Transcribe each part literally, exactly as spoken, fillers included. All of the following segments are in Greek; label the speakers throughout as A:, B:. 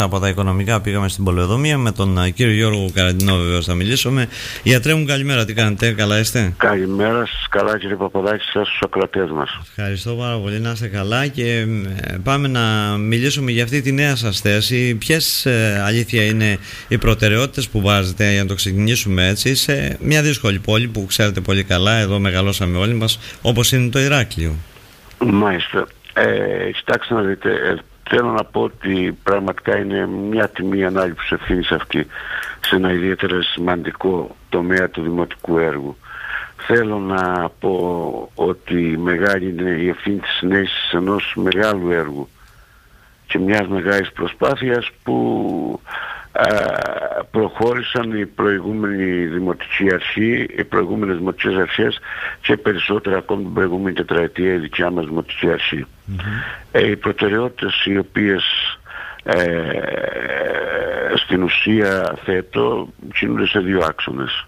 A: Από τα οικονομικά πήγαμε στην πολεοδομία. Με τον κύριο Γιώργο Καραντινό βεβαίως θα μιλήσουμε. Γιατρέ μου, καλημέρα, τι κάνετε, καλά είστε?
B: Καλημέρα σας, καλά κύριε Παπαδάκη, σας στους ακροατές μας.
A: Ευχαριστώ πάρα πολύ, να είστε καλά. Και πάμε να μιλήσουμε για αυτή τη νέα σας θέση. Ποιες ε, αλήθεια είναι οι προτεραιότητες που βάζετε, για να το ξεκινήσουμε έτσι, σε μια δύσκολη πόλη που ξέρετε πολύ καλά, εδώ μεγαλώσαμε όλοι μας, όπως είναι το Ηράκλειο?
B: Μάλιστα. Ε, κοιτάξτε να δείτε, ε, θέλω να πω ότι πραγματικά είναι μια τιμή ανάληψη ευθύνης αυτή σε ένα ιδιαίτερα σημαντικό τομέα του δημοτικού έργου. Θέλω να πω ότι μεγάλη είναι η ευθύνη της συνέχισης ενός μεγάλου έργου και μιας μεγάλης προσπάθειας που α, προχώρησαν οι προηγούμενοι δημοτικοί αρχή, οι προηγούμενες δημοτικές αρχές και περισσότερα ακόμη την προηγούμενη τετραετία η δικιά μας δημοτική αρχή. Mm-hmm. Ε, οι προτεραιότητες οι οποίες ε, στην ουσία θέτω κινούνται σε δύο άξονες.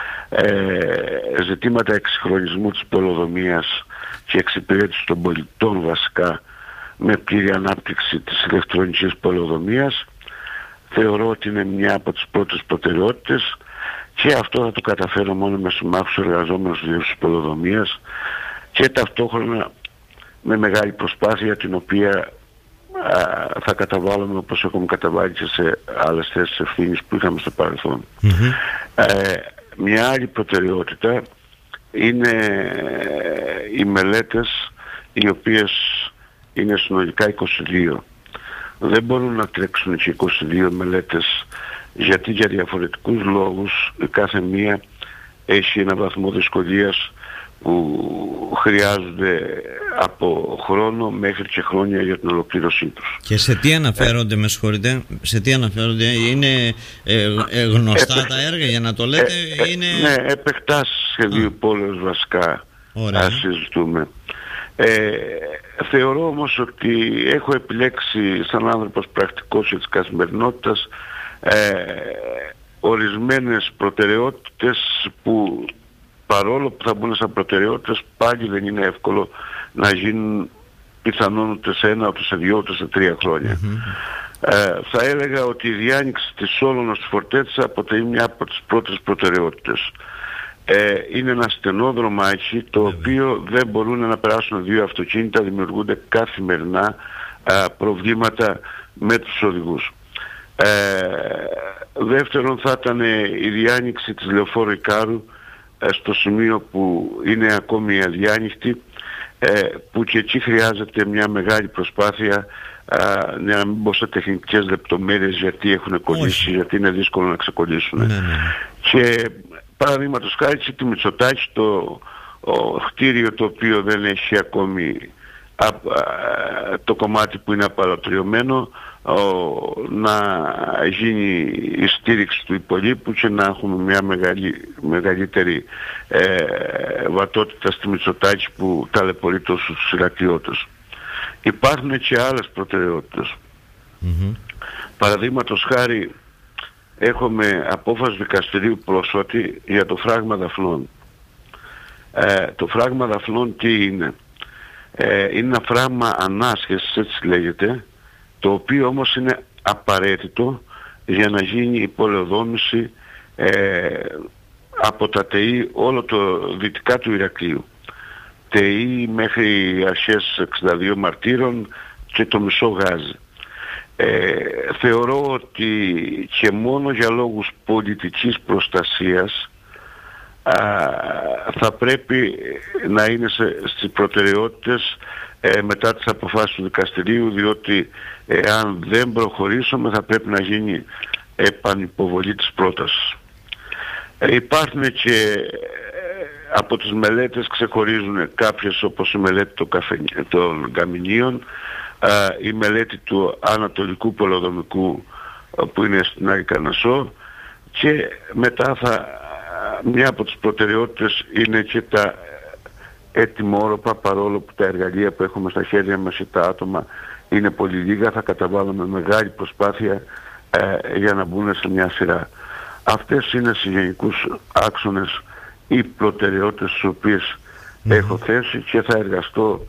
B: Ε, ζητήματα εξυγχρονισμού της πολεοδομίας και εξυπηρέτηση των πολιτών βασικά με πλήρη ανάπτυξη της ηλεκτρονικής πολεοδομίας θεωρώ ότι είναι μια από τις πρώτες προτεραιότητες και αυτό θα το καταφέρω μόνο με συμμάχους εργαζόμενους της πολεοδομίας και ταυτόχρονα με μεγάλη προσπάθεια την οποία α, θα καταβάλουμε όπως έχουμε καταβάλει και σε άλλες θέσεις ευθύνης που είχαμε στο παρελθόν. Mm-hmm. Ε, μια άλλη προτεραιότητα είναι οι μελέτες οι οποίες είναι συνολικά είκοσι δύο. Δεν μπορούν να τρέξουν και είκοσι δύο μελέτες γιατί για διαφορετικούς λόγους κάθε μία έχει ένα βαθμό δυσκολίας που χρειάζονται από χρόνο μέχρι και χρόνια για την ολοκλήρωσή τους.
A: Και σε τι αναφέρονται, ε, με συγχωρείτε, σε τι αναφέρονται, είναι ε, ε, γνωστά επεκ... τα έργα για να το λέτε, ε, ε, είναι...
B: Ναι, επεκτάσεις σχεδίου πόλεως βασικά να συζητούμε. Ε, θεωρώ όμως ότι έχω επιλέξει σαν άνθρωπος πρακτικός της καθημερινότητας ε, ορισμένες προτεραιότητες που παρόλο που θα μπουν σαν προτεραιότητες πάλι δεν είναι εύκολο να γίνουν πιθανόν ούτε σε ένα, ούτε σε δυο, ούτε σε τρία χρόνια. Mm-hmm. Ε, θα έλεγα ότι η διάνοιξη της Σόλωνος της Φορτέτσας αποτελεί μια από τις πρώτες προτεραιότητες. Ε, είναι ένα στενό δρομάκι το mm-hmm. οποίο δεν μπορούν να περάσουν δύο αυτοκίνητα, δημιουργούνται καθημερινά α, προβλήματα με τους οδηγούς. Ε, δεύτερον θα ήταν η διάνοιξη της Λεωφόρου Ικάρου στο σημείο που είναι ακόμη αδιάνοιχτη, ε, που και εκεί χρειάζεται μια μεγάλη προσπάθεια, α, να μην μπω σε τεχνικές λεπτομέρειες γιατί έχουν κολλήσει, γιατί είναι δύσκολο να ξεκολλήσουν. Ναι, ναι. Και παραδείγματος χάρη τη Μητσοτάκη, το ο, χτίριο το οποίο δεν έχει ακόμη α, α, το κομμάτι που είναι απαλωτριωμένο, Ο, να γίνει η στήριξη του υπολείπου και να έχουμε μια μεγαλύ, μεγαλύτερη ε, βατότητα στη Μητσοτάκη που ταλαιπωρεί τόσους Ηρακλειώτες. Υπάρχουν και άλλες προτεραιότητες. Mm-hmm. Παραδείγματος χάρη έχουμε απόφαση δικαστηρίου πρόσφατη για το φράγμα Δαφνών. Ε, το φράγμα Δαφνών τι είναι? Ε, είναι ένα φράγμα ανάσχεσης, έτσι λέγεται, το οποίο όμως είναι απαραίτητο για να γίνει η πολεοδόμηση ε, από τα ΤΕΗ όλο το δυτικά του Ηρακλείου. ΤΕΗ μέχρι αρχές εξήντα δύο Μαρτύρων και το μισό Γάζι. Ε, θεωρώ ότι και μόνο για λόγους πολιτικής προστασίας α, θα πρέπει να είναι σε, στις προτεραιότητες ε, μετά τις αποφάσεις του δικαστηρίου, διότι εάν δεν προχωρήσουμε θα πρέπει να γίνει επανυποβολή της πρότασης. Ε, υπάρχουν και ε, από τις μελέτες ξεχωρίζουν κάποιες όπως η μελέτη των, καφε, των Καμινίων, ε, η μελέτη του Ανατολικού Πολεοδομικού ε, που είναι στην Άγη Κανασό και μετά θα, μια από τις προτεραιότητες είναι και τα ετοιμόρροπα, παρόλο που τα εργαλεία που έχουμε στα χέρια μας ή τα άτομα είναι πολύ λίγα, θα καταβάλουμε μεγάλη προσπάθεια ε, για να μπουν σε μια σειρά. Αυτές είναι σε γενικούς άξονες οι προτεραιότητες τις οποίες mm-hmm. έχω θέσει και θα εργαστώ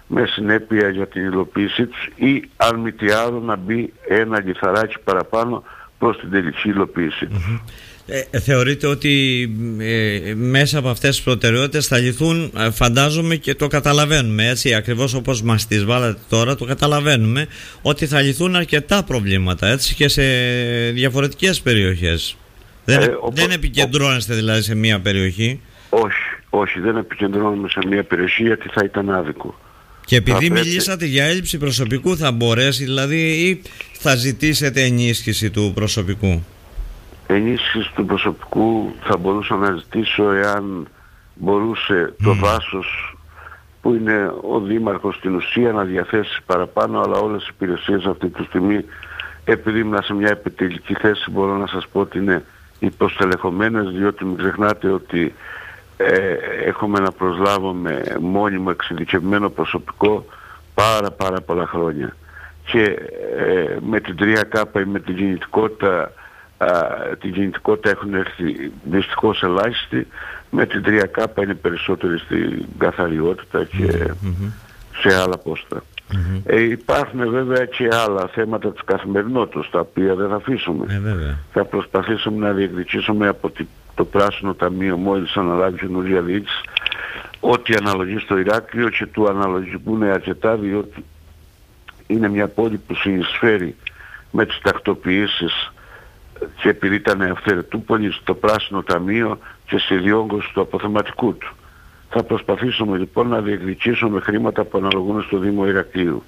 B: με συνέπεια για την υλοποίησή τους, ή αν μη τι άλλο να μπει ένα λιθαράκι παραπάνω προς την τελική υλοποίησή τους.
A: Mm-hmm. Ε, θεωρείτε ότι ε, μέσα από αυτές τις προτεραιότητες θα λυθούν, ε, φαντάζομαι, και το καταλαβαίνουμε έτσι, ακριβώς όπως μας τις βάλατε τώρα, το καταλαβαίνουμε ότι θα λυθούν αρκετά προβλήματα, έτσι, και σε διαφορετικές περιοχές. Δεν, ε, ο, δεν επικεντρώνεστε ο, δηλαδή σε μία περιοχή?
B: Όχι, όχι, δεν επικεντρώνουμε σε μία περιοχή, γιατί θα ήταν άδικο.
A: Και επειδή θα μιλήσατε πρέπει... για έλλειψη προσωπικού, θα μπορέσει δηλαδή, ή θα ζητήσετε ενίσχυση του προσωπικού?
B: Ενίσχυση του προσωπικού θα μπορούσα να ζητήσω εάν μπορούσε mm. το δάσος, που είναι ο Δήμαρχος στην ουσία, να διαθέσει παραπάνω, αλλά όλες οι υπηρεσίες αυτή τη στιγμή, επειδή ήμουν σε μια επιτελική θέση, μπορώ να σας πω ότι είναι υποστελεχωμένες, διότι μην ξεχνάτε ότι ε, έχουμε να προσλάβουμε μόνιμο εξειδικευμένο προσωπικό πάρα πάρα πολλά χρόνια, και ε, με την τρία κάπα ή με την κινητικότητα, α, την κινητικότητα έχουν έρθει δυστυχώς ελάχιστοι, με την τρία κάπα είναι περισσότεροι στην καθαριότητα και mm-hmm. σε άλλα πόστα. Mm-hmm. Ε, υπάρχουν βέβαια και άλλα θέματα της καθημερινότητας, τα οποία δεν θα αφήσουμε.
A: Ε,
B: θα προσπαθήσουμε να διεκδικήσουμε από το Πράσινο Ταμείο, μόλις αναλάβει καινούργια διοίκηση, ό,τι αναλογεί στο Ηράκλειο, και του αναλογικούν αρκετά, διότι είναι μια πόλη που συνεισφέρει με τις τακτοποιήσεις, και επειδή ήταν αυθαιρετούπολη, στο Πράσινο Ταμείο και στη διόγκωση του αποθεματικού του. Θα προσπαθήσουμε λοιπόν να διεκδικήσουμε χρήματα που αναλογούν στο Δήμο Ηρακλείου.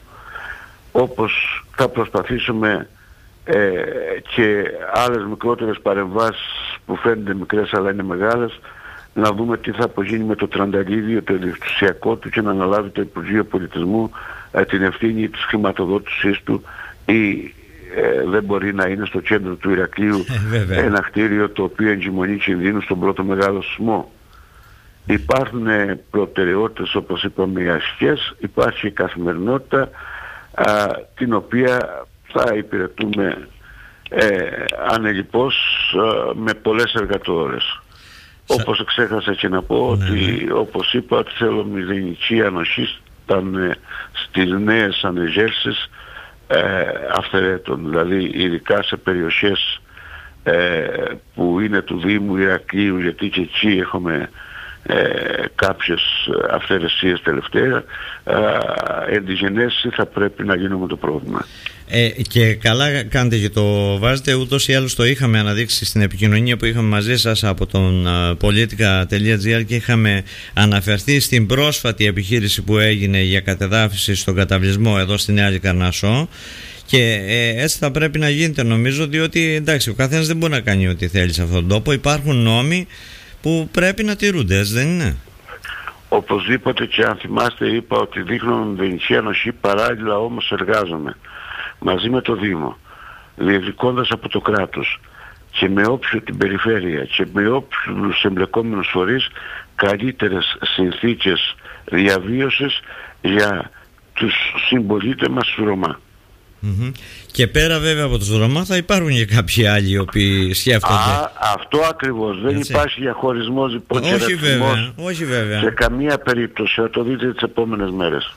B: Όπως θα προσπαθήσουμε ε, και άλλες μικρότερες παρεμβάσεις που φαίνονται μικρές αλλά είναι μεγάλες, να δούμε τι θα απογίνει με το τρανταλίδιο, το ελευθεριακό του, και να αναλάβει το Υπουργείο Πολιτισμού ε, την ευθύνη της χρηματοδότησής του, ή ε, δεν μπορεί να είναι στο κέντρο του Ηρακλείου ε, ένα κτίριο το οποίο εγκυμονεί κινδύνους στον πρώτο μεγάλο σεισμό. Υπάρχουν προτεραιότητες, όπως είπαμε, οι αστικές, υπάρχει η καθημερινότητα, α, την οποία θα υπηρετούμε ε, ανελιπώς α, με πολλές εργατόρες. Σα... Όπως ξέχασα και να πω ναι. ότι, όπως είπα, θέλω μηδενική ανοχή ήταν στις νέες ανεγέρσεις ε, αυθαιρέτων, δηλαδή ειδικά σε περιοχές ε, που είναι του Δήμου Ηρακλείου, γιατί και εκεί έχουμε Ε, κάποιες αυθαιρεσίες τελευταία, ε, ενδιγενέση θα πρέπει να γίνουμε το πρόβλημα.
A: Ε, και καλά κάνετε και το βάζετε, ούτως ή άλλως το είχαμε αναδείξει στην επικοινωνία που είχαμε μαζί σας από τον uh, politica τελεία gr, και είχαμε αναφερθεί στην πρόσφατη επιχείρηση που έγινε για κατεδάφιση στον καταβλισμό εδώ στη Νέα Λικαρνασσό, και ε, έτσι θα πρέπει να γίνεται, νομίζω, διότι εντάξει, ο καθένας δεν μπορεί να κάνει ό,τι θέλει σε αυτόν τον τόπο. Υπάρχουν νόμοι που πρέπει να τηρούνται, έτσι δεν είναι?
B: Οπωσδήποτε, και αν θυμάστε είπα ότι δείχνω μηδενική ανοχή, παράλληλα όμως εργάζομαι μαζί με το Δήμο, διεκδικώντας από το κράτος και με όποιο την περιφέρεια και με όποιους εμπλεκόμενους φορείς καλύτερες συνθήκες διαβίωσης για τους συμπολίτες μας του Ρωμά.
A: Mm-hmm. Και πέρα βέβαια από τους Ρωμά θα υπάρχουν και κάποιοι άλλοι οι οποίοι σκέφτονται. Α,
B: αυτό ακριβώς. Δεν
A: έτσι.
B: Υπάρχει διαχωρισμός, λοιπόν, και
A: όχι βέβαια, όχι βέβαια.
B: σε καμία περίπτωση. Θα το δείτε τις επόμενες μέρες.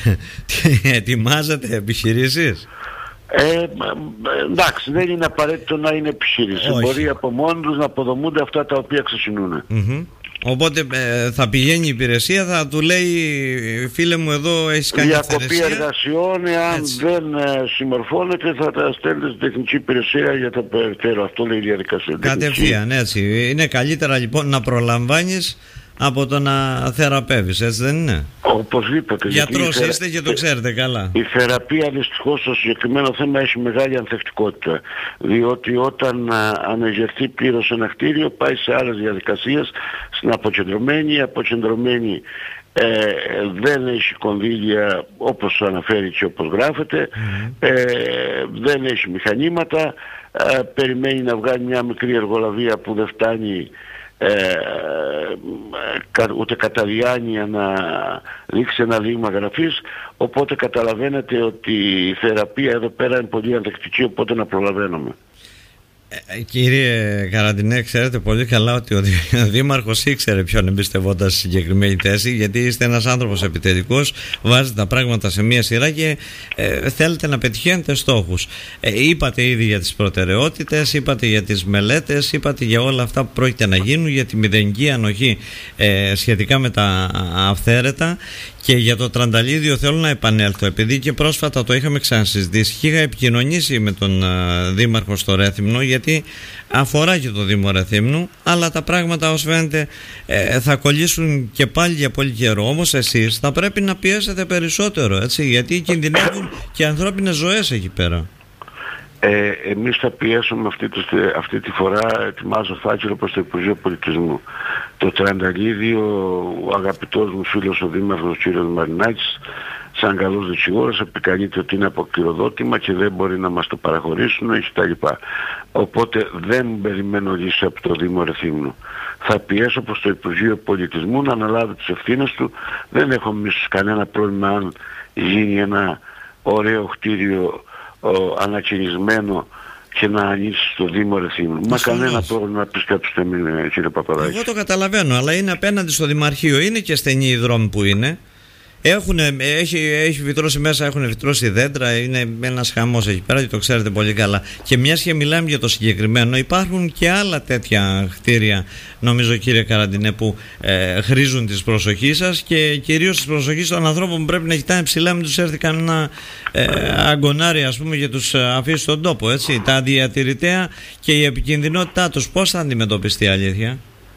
A: Ετοιμάζετε επιχειρήσεις?
B: Ε, εντάξει, δεν είναι απαραίτητο να είναι επιχείρηση.
A: Όχι.
B: Μπορεί από μόνοι τους να αποδομούνται αυτά τα οποία ξεκινούν.
A: Mm-hmm. Οπότε ε, θα πηγαίνει η υπηρεσία, θα του λέει, φίλε μου, εδώ έχεις κάνει
B: διακοπή εργασιών, εάν έτσι. δεν ε, συμμορφώνεται θα τα στέλνει στην τεχνική υπηρεσία για τα περαιτέρω. Αυτό λέει η διαδικασία.
A: Κατευθείαν, έτσι. Είναι καλύτερα λοιπόν να προλαμβάνεις από το να θεραπεύεις, έτσι δεν είναι?
B: Οπωσδήποτε.
A: Γιατρός
B: θερα...
A: είστε και το ξέρετε καλά.
B: Η θεραπεία δυστυχώς στο συγκεκριμένο θέμα έχει μεγάλη ανθεκτικότητα, διότι όταν ανεγερθεί πλήρως ένα κτίριο πάει σε άλλες διαδικασίες, στην αποκεντρωμένη. Η αποκεντρωμένη ε, δεν έχει κονδύλια όπως αναφέρει και όπως γράφεται, mm. ε, δεν έχει μηχανήματα, ε, περιμένει να βγάλει μια μικρή εργολαβία που δεν φτάνει Ε, ούτε κατά διάνοια να δείξει ένα δείγμα γραφής, οπότε καταλαβαίνετε ότι η θεραπεία εδώ πέρα είναι πολύ ανθεκτική, οπότε να προλαβαίνουμε.
A: Ε, κύριε Καραντινέ, ξέρετε πολύ καλά ότι ο Δήμαρχος ήξερε ποιον εμπιστευόταν στη συγκεκριμένη θέση, γιατί είστε ένας άνθρωπος επιτελικός, βάζετε τα πράγματα σε μία σειρά και ε, θέλετε να πετυχαίνετε στόχους. Ε, είπατε ήδη για τις προτεραιότητες, είπατε για τις μελέτες, είπατε για όλα αυτά που πρόκειται να γίνουν, για τη μηδενική ανοχή ε, σχετικά με τα αυθαίρετα. Και για το Τρανταλίδιο θέλω να επανέλθω, επειδή και πρόσφατα το είχαμε ξανασυζητήσει και είχα επικοινωνήσει με τον uh, Δήμαρχο στο Ρέθυμνο, γιατί αφορά και το Δήμο Ρεθύμνου, αλλά τα πράγματα ως φαίνεται ε, θα κολλήσουν και πάλι για πολύ καιρό. Όμως εσείς θα πρέπει να πιέσετε περισσότερο, έτσι, γιατί κινδυνεύουν και ανθρώπινες ζωές εκεί πέρα.
B: Ε, εμείς θα πιέσουμε αυτή τη, αυτή τη φορά, ετοιμάζω φάκελο προς το Υπουργείο Πολιτισμού. Το Τρανταλίδιο, ο αγαπητός μου φίλος ο Δήμαρχος κ. Μαρινάκης, σαν καλός δικηγόρος, επικαλείται ότι είναι αποκληροδότημα και δεν μπορεί να μας το παραχωρήσουν κτλ. Οπότε δεν περιμένω λύση από το Δήμο Ρεθύμνου. Θα πιέσω προς το Υπουργείο Πολιτισμού να αναλάβει τις ευθύνες του. Δεν έχω εμείς κανένα πρόβλημα αν γίνει ένα ωραίο κτίριο ο, ανακαινισμένο και να ανοίξει στο Δήμο Ρεθύμνου. Μα κανένα πρόβλημα να πεις κάποιος δεν είναι, κύριε Παπαδάκη.
A: Εγώ το καταλαβαίνω, αλλά είναι απέναντι στο Δημαρχείο. Είναι και στενοί οι δρόμοι που είναι. Έχουνε, έχει, έχει βιτρώσει μέσα, έχουν βιτρώσει δέντρα, είναι ένας χαμός εκεί πέρα και το ξέρετε πολύ καλά. Και μιας και μιλάμε για το συγκεκριμένο, υπάρχουν και άλλα τέτοια κτίρια, νομίζω κύριε Καραντινέ, που ε, χρήζουν της προσοχής σας και κυρίως της προσοχής των ανθρώπων που πρέπει να κοιτάνε ψηλά, μην τους έρθει κανένα ε, αγκονάρι, ας πούμε, για τους αφήσει στον τόπο, έτσι. Τα διατηρητέα και η επικινδυνότητά τους πώς θα αντιμετωπιστεί, αλήθεια?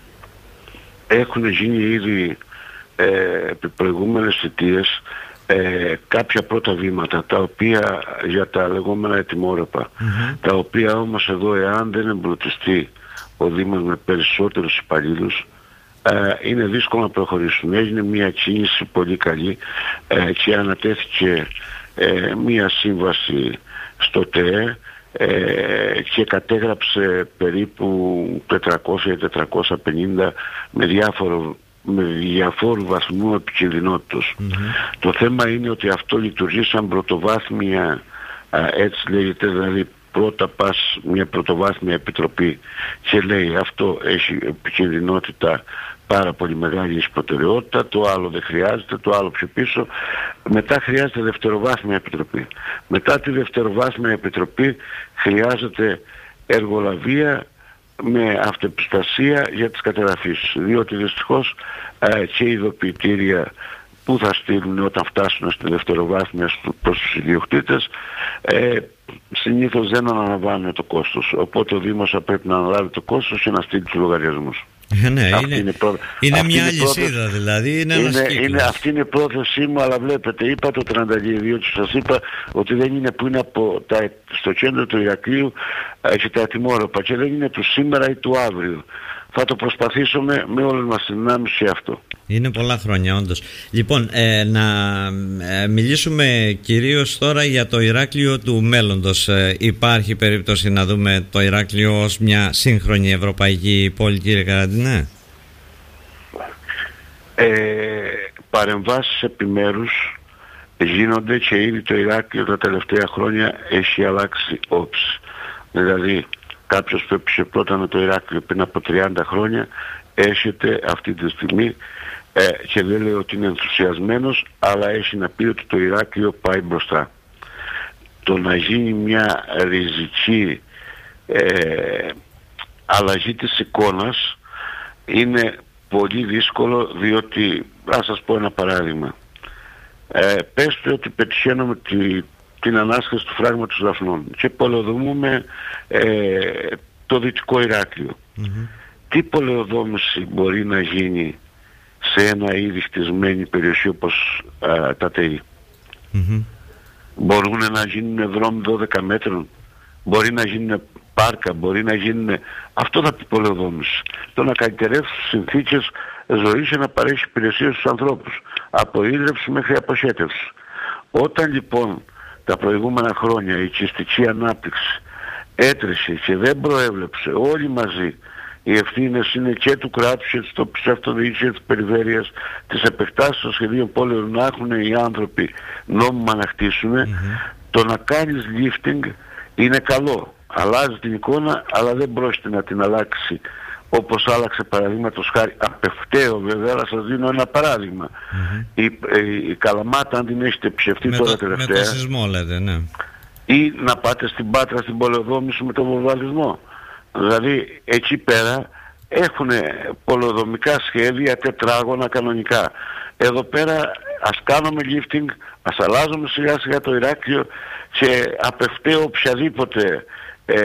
B: Έχουν γίνει ήδη Ε, επί προηγούμενες θητείες ε, κάποια πρώτα βήματα, τα οποία για τα λεγόμενα ετοιμόρροπα, mm-hmm. τα οποία όμως εδώ, εάν δεν εμπλουτιστεί ο Δήμος με περισσότερους υπαλλήλους, ε, είναι δύσκολο να προχωρήσουν. Έγινε μια κίνηση πολύ καλή ε, και ανατέθηκε ε, μια σύμβαση στο ΤΕΕ ε, και κατέγραψε περίπου τετρακόσια με τετρακόσια πενήντα με διάφορο με διαφόρου βαθμού επικινδυνότητας. Mm-hmm. Το θέμα είναι ότι αυτό λειτουργεί σαν πρωτοβάθμια, α, έτσι λέγεται, δηλαδή πρώτα πας μια πρωτοβάθμια επιτροπή και λέει αυτό έχει επικινδυνότητα πάρα πολύ μεγάλη, έχει προτεραιότητα, το άλλο δεν χρειάζεται, το άλλο πιο πίσω. Μετά χρειάζεται δευτεροβάθμια επιτροπή. Μετά τη δευτεροβάθμια επιτροπή χρειάζεται εργολαβία με αυτοεπιστασία για τις κατεδαφίσεις, διότι δυστυχώς ε, και οι ειδοποιητήρια που θα στείλουν όταν φτάσουν στη δευτεροβάθμια προς τους ιδιοκτήτες ε, συνήθως δεν αναλαμβάνουν το κόστος, οπότε ο Δήμος θα πρέπει να αναλάβει το κόστος και να στείλει τους λογαριασμούς.
A: Ε, ναι, είναι, είναι, προ... είναι μια αλυσίδα, δηλαδή είναι, είναι,
B: είναι αυτή είναι η πρόθεσή μου, αλλά βλέπετε, είπα το Τρανταλίδιο και σας είπα ότι δεν είναι που είναι από τα, στο κέντρο του Ηρακλείου ε, και τα ετοιμόρροπα και δεν είναι του σήμερα ή του αύριο. Θα το προσπαθήσουμε με όλες μας τις δυνάμεις σε αυτό.
A: Είναι πολλά χρόνια όντως. Λοιπόν, ε, να ε, μιλήσουμε κυρίως τώρα για το Ηράκλειο του μέλλοντος. Ε, υπάρχει περίπτωση να δούμε το Ηράκλειο ως μια σύγχρονη ευρωπαϊκή πόλη, κύριε Καραντινέ?
B: Ε, παρεμβάσεις επιμέρους γίνονται και ήδη το Ηράκλειο τα τελευταία χρόνια έχει αλλάξει όψη. Δηλαδή κάποιος που έπισε πρώτα με το Ηράκλειο πριν από τριάντα χρόνια έρχεται αυτή τη στιγμή ε, και δεν λέει ότι είναι ενθουσιασμένος, αλλά έχει να πει ότι το Ηράκλειο πάει μπροστά. Το να γίνει μια ριζική ε, αλλαγή της εικόνας είναι πολύ δύσκολο, διότι, ας σας πω ένα παράδειγμα. Ε, πέστε ότι πετυχαίνουμε τη, την ανάσχεση του φράγματος Δαφνών και πολεοδομούμε ε, το Δυτικό Ηράκλειο. Mm-hmm. Τι πολεοδόμηση μπορεί να γίνει σε ένα ήδη χτισμένη περιοχή όπως α, τα ΤΕΗ? Mm-hmm. Μπορούν να γίνουν δρόμοι δώδεκα μέτρων, μπορεί να γίνουν πάρκα, μπορεί να γίνουν... Αυτό θα πει πολεοδόμηση. Το να καλυτερεύσει τις συνθήκες ζωής και να παρέχει υπηρεσίες στους ανθρώπους. Από ίδρυυση μέχρι αποχέτευση. Όταν λοιπόν τα προηγούμενα χρόνια η οικιστική ανάπτυξη έτρεσε και δεν προέβλεψε όλοι μαζί, οι ευθύνες είναι και του κράτους και της τοπικής αυτοδιοίκησης και της περιφέρειας, τις επεκτάσεις των σχεδίων πόλεων να έχουν οι άνθρωποι νόμιμα να χτίσουν, mm-hmm. το να κάνεις lifting είναι καλό, αλλάζει την εικόνα, αλλά δεν πρόκειται να την αλλάξει όπως άλλαξε παραδείγματος χάρη, απευταίο βέβαια, αλλά σας δίνω ένα παράδειγμα. Mm-hmm. Η, η, η Καλαμάτα, αν την έχετε ψευτεί τώρα το, τελευταία,
A: με το σεισμό λέτε, ναι.
B: Ή να πάτε στην Πάτρα στην πολεοδόμηση με τον βομβαρδισμό. Δηλαδή εκεί πέρα έχουν πολεοδομικά σχέδια, τετράγωνα κανονικά. Εδώ πέρα ας κάνουμε lifting, ας αλλάζουμε σιγά σιγά το Ηράκλειο και απευταίο οποιαδήποτε ε,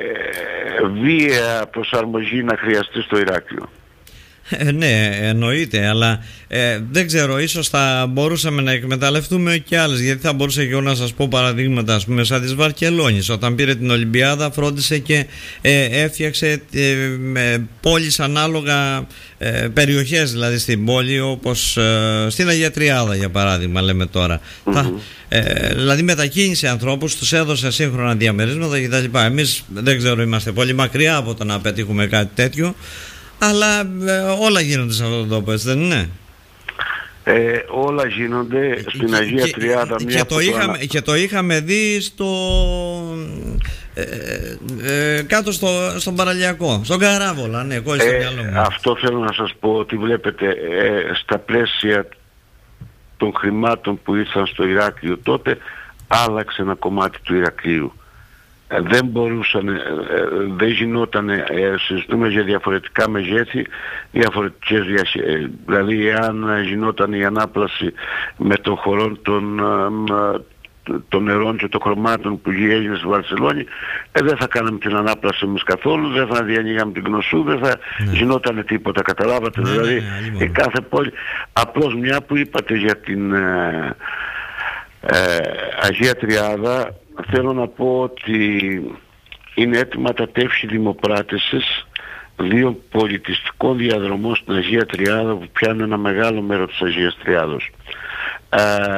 B: βία προσαρμογή να χρειαστεί στο Ηράκλειο.
A: Ε, ναι, εννοείται, αλλά ε, δεν ξέρω, ίσως θα μπορούσαμε να εκμεταλλευτούμε και άλλες, γιατί θα μπορούσα και εγώ να σας πω παραδείγματα, ας πούμε, σαν της Βαρκελόνης, όταν πήρε την Ολυμπιάδα φρόντισε και ε, έφτιαξε ε, πόλεις ανάλογα, ε, περιοχές δηλαδή στην πόλη, όπως ε, στην Αγία Τριάδα για παράδειγμα λέμε τώρα. Mm-hmm. Θα, ε, δηλαδή μετακίνησε ανθρώπους, τους έδωσε σύγχρονα διαμερίσματα κτλ. Εμείς δεν ξέρω, είμαστε πολύ μακριά από το να πετύχουμε κάτι τέτοιο. Αλλά ε, όλα γίνονται σε αυτόν τον τόπο, έτσι δεν είναι?
B: Ε, όλα γίνονται στην και, Αγία και, Τριάδα.
A: Και, και, το είχαμε, και το είχαμε δει στο, ε, ε, κάτω στο, στον Παραλιακό, στον Καράβολα, ναι, κόλλησε το μυαλό μου.
B: Αυτό θέλω να σας πω, ότι βλέπετε ε, στα πλαίσια των χρημάτων που ήρθαν στο Ηράκλειο τότε, άλλαξε ένα κομμάτι του Ηρακλείου. Δεν μπορούσαν, δεν γινόταν, συζητούμε για διαφορετικά μεγέθη, διαφορετικές διασχέσεις. Δηλαδή εάν γινόταν η ανάπλαση με των χωρών των, των νερών και των χρωμάτων που έγινε στη Βαρκελόνη, ε, δεν θα κάναμε την ανάπλαση εμείς καθόλου, δεν θα διανοίγαμε την Κνωσού, δεν θα ναι. γινόταν τίποτα, καταλάβατε? Ναι, δηλαδή ναι, ναι, κάθε πόλη, απλώς μια που είπατε για την ε, ε, Αγία Τριάδα, θέλω να πω ότι είναι έτοιμα τα τεύχη δημοπράτησης δύο πολιτιστικών διαδρομών στην Αγία Τριάδα που πιάνουν ένα μεγάλο μέρο της Αγίας Τριάδος. Ε,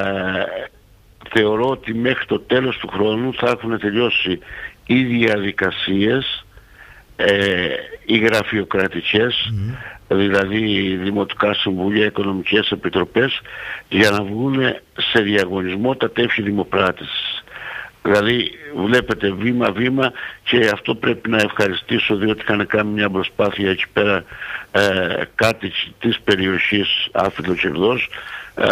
B: θεωρώ ότι μέχρι το τέλος του χρόνου θα έχουν τελειώσει οι διαδικασίες, ε, οι γραφειοκρατικές, mm. δηλαδή δημοτικά συμβούλια, οικονομικές επιτροπές, για να βγουν σε διαγωνισμό τα τεύχη δημοπράτησης. Δηλαδή βλέπετε βήμα-βήμα, και αυτό πρέπει να ευχαριστήσω, διότι είχαν κάνει μια προσπάθεια εκεί πέρα ε, κάτι της περιοχής Άφυλο Κερδός, ε,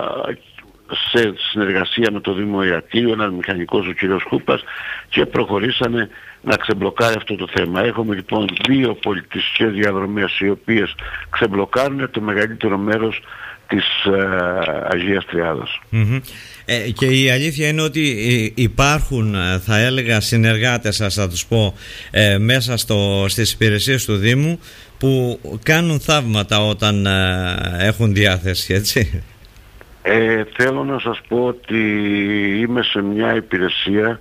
B: σε συνεργασία με το Δήμο Ηρακλείου, ένας μηχανικός, ο κ. Χούπας, και προχωρήσανε να ξεμπλοκάρει αυτό το θέμα. Έχουμε λοιπόν δύο πολιτιστικές διαδρομές οι οποίες ξεμπλοκάρουν το μεγαλύτερο μέρος της ε, Αγίας Τριάδας.
A: Mm-hmm. Ε, και η αλήθεια είναι ότι υπάρχουν, θα έλεγα, συνεργάτες σας, θα τους πω, ε, μέσα στο, στις υπηρεσίες του Δήμου, που κάνουν θαύματα όταν ε, έχουν διάθεση, έτσι.
B: Ε, θέλω να σας πω ότι είμαι σε μια υπηρεσία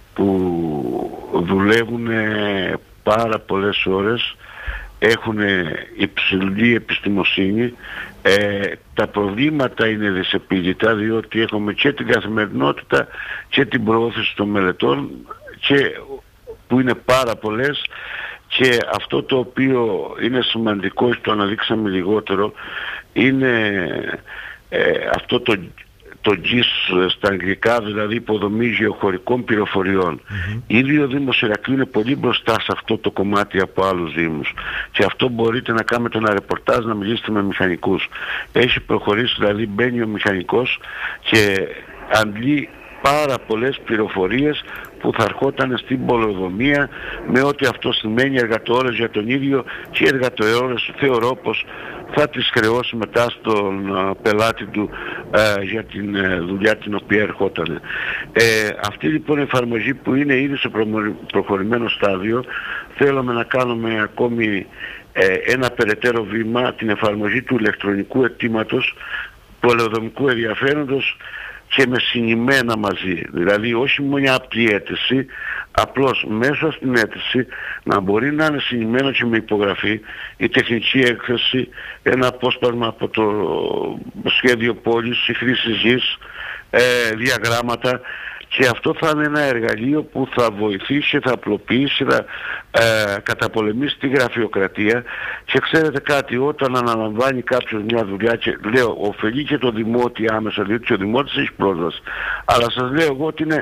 B: που δουλεύουν πάρα πολλές ώρες, έχουν υψηλή επιστημοσύνη. Ε, τα προβλήματα είναι δυσεπίλητα, διότι έχουμε και την καθημερινότητα και την προώθηση των μελετών, και, που είναι πάρα πολλές, και αυτό το οποίο είναι σημαντικό και το αναδείξαμε λιγότερο είναι ε, αυτό το το τζι ι ες στα αγγλικά, δηλαδή υποδομή γεωχωρικών πληροφοριών. Mm-hmm. Ήδη ο Δήμος Ηρακλείου είναι πολύ μπροστά σε αυτό το κομμάτι από άλλους δήμους, και αυτό μπορείτε να κάνετε ένα ρεπορτάζ, να μιλήσετε με μηχανικούς. Έχει προχωρήσει, δηλαδή μπαίνει ο μηχανικός και αντλεί πάρα πολλές πληροφορίες που θα ερχόταν στην πολεοδομία, με ό,τι αυτό σημαίνει εργατοώρες για τον ίδιο, και εργατοώρες θεωρώ πως θα τις χρεώσει μετά στον uh, πελάτη του uh, για την uh, δουλειά την οποία ερχόταν. Ε, αυτή λοιπόν η εφαρμογή που είναι ήδη σε προχωρημένο στάδιο, θέλουμε να κάνουμε ακόμη ε, ένα περαιτέρω βήμα, την εφαρμογή του ηλεκτρονικού αιτήματος πολεοδομικού ενδιαφέροντος, και με συνημένα μαζί. Δηλαδή όχι μόνο μια απλή αίτηση, απλώς μέσα στην αίτηση να μπορεί να είναι συνημμένο και με υπογραφή η τεχνική έκθεση, ένα απόσπασμα από το σχέδιο πόλης, η χρήση γης, ε, διαγράμματα, και αυτό θα είναι ένα εργαλείο που θα βοηθήσει, θα απλοποιήσει, θα ε, καταπολεμήσει τη γραφειοκρατία. Και ξέρετε κάτι, όταν αναλαμβάνει κάποιος μια δουλειά, και λέω ωφελεί και το δημότη άμεσα, διότι ο δημότης έχει πρόσβαση, αλλά σας λέω εγώ ότι είναι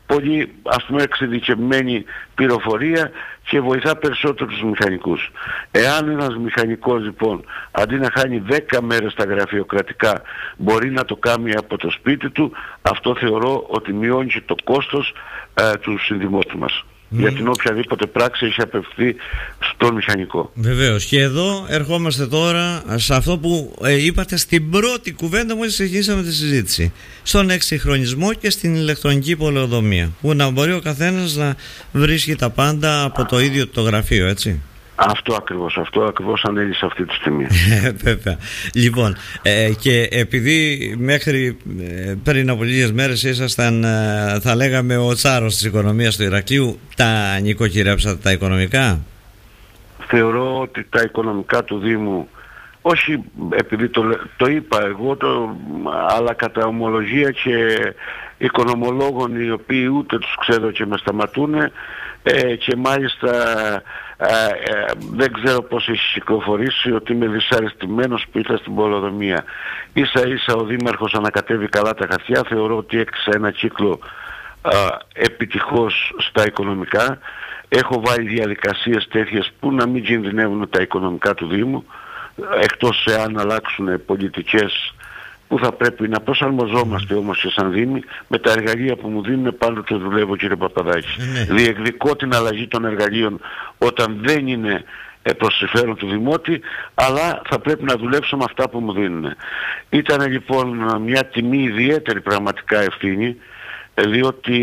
B: πολύ, ας πούμε, εξειδικευμένη πληροφορία και βοηθά περισσότερο τους μηχανικούς. Εάν ένας μηχανικός λοιπόν αντί να χάνει δέκα μέρες στα γραφειοκρατικά μπορεί να το κάνει από το σπίτι του, αυτό θεωρώ ότι μειώνει και το κόστος ε, του συνδημότου μας. Mm. Για την οποιαδήποτε πράξη έχει απευθυνθεί στον μηχανικό.
A: Βεβαίως. Και εδώ ερχόμαστε τώρα σε αυτό που ε, είπατε στην πρώτη κουβέντα μόλις ξεκινήσαμε τη συζήτηση. Στον εξυγχρονισμό και στην ηλεκτρονική πολεοδομία. Που να μπορεί ο καθένας να βρίσκει τα πάντα από το ίδιο το γραφείο, έτσι.
B: Αυτό ακριβώς, αυτό ακριβώς ανέλησε αυτή τη στιγμή.
A: Βέβαια. Λοιπόν, ε, και επειδή μέχρι ε, πριν από λίγες μέρες ήσασταν, ε, θα λέγαμε, ο τσάρος της οικονομίας του Ηρακλείου, τα νοικοκυρέψατε τα οικονομικά?
B: Θεωρώ ότι τα οικονομικά του Δήμου, όχι επειδή το, το είπα εγώ, το, αλλά κατά ομολογία και οικονομολόγων οι οποίοι ούτε τους ξέρω και με σταματούν, ε, και μάλιστα ε, ε, δεν ξέρω πώς έχει κυκλοφορήσει ότι είμαι δυσαρεστημένος που ήρθα στην πολεοδομία. Ίσα ίσα ο Δήμαρχος ανακατεύει καλά τα χαρτιά. Θεωρώ ότι έκλεισα ένα κύκλο ε, επιτυχώς στα οικονομικά. Έχω βάλει διαδικασίες τέτοιες που να μην κινδυνεύουν τα οικονομικά του Δήμου, εκτός εάν αλλάξουν πολιτικές που θα πρέπει να προσαρμοζόμαστε όμως και σαν Δήμοι. Με τα εργαλεία που μου δίνουν πάντοτε δουλεύω, κύριε Παπαδάκη. Mm-hmm. Διεκδικώ την αλλαγή των εργαλείων όταν δεν είναι προς συμφέρον του Δημότη, αλλά θα πρέπει να δουλέψω με αυτά που μου δίνουν. Ήταν λοιπόν μια τιμή ιδιαίτερη πραγματικά ευθύνη, διότι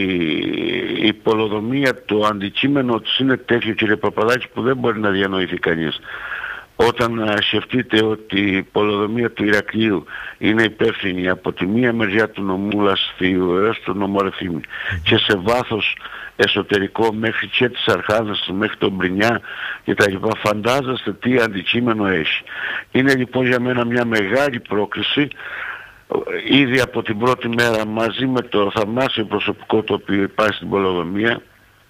B: η πολεοδομία, το αντικείμενο της είναι τέτοιο, κύριε Παπαδάκη, που δεν μπορεί να διανοηθεί κανείς. Όταν σκεφτείτε ότι η πολεοδομία του Ηρακλείου είναι υπεύθυνη από τη μία μεριά του νομού Λασθείου έως του νομού Ρεθύμη και σε βάθος εσωτερικό μέχρι και τις Αρχάδες, μέχρι τον Μπρινιά και τα λοιπά, φαντάζεστε τι αντικείμενο έχει. Είναι λοιπόν για μένα μια μεγάλη πρόκληση. Ήδη από την πρώτη μέρα, μαζί με το θαυμάσιο προσωπικό το οποίο υπάρχει στην πολεοδομία,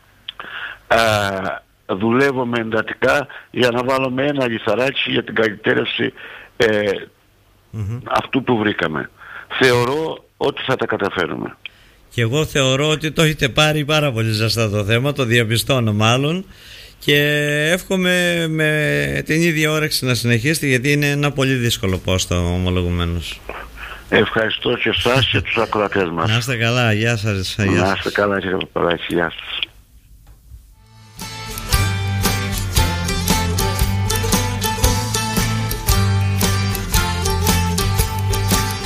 B: δουλεύουμε εντατικά για να βάλουμε ένα λιθαράκι για την καλυτέρευση ε, mm-hmm. αυτού που βρήκαμε. Θεωρώ ότι θα τα καταφέρουμε.
A: Και εγώ θεωρώ ότι το έχετε πάρει πάρα πολύ ζεστά το θέμα, το διαπιστώνω μάλλον, και εύχομαι με την ίδια όρεξη να συνεχίσετε, γιατί είναι ένα πολύ δύσκολο πόστο ομολογουμένως.
B: Ευχαριστώ και εσάς και τους ακροατές μας.
A: Να είστε καλά, γεια σας.
B: Να είστε καλά, κύριε Παπαδάκη, γεια σας.